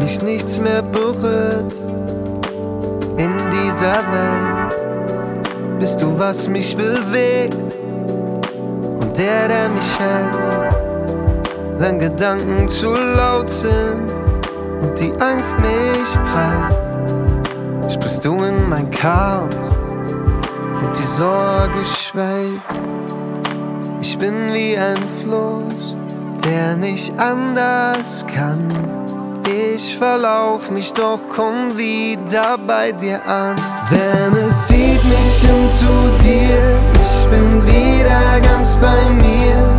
mich nichts mehr berührt in dieser Welt. Bist du, was mich bewegt und der mich hält, wenn Gedanken zu laut sind und die Angst mich treibt. Sprichst du in mein Chaos und die Sorge schweigt. Ich bin wie ein Fluss, der nicht anders kann. Ich verlauf mich, doch komm wieder bei dir an. Denn es zieht mich hin zu dir, ich bin wieder ganz bei mir.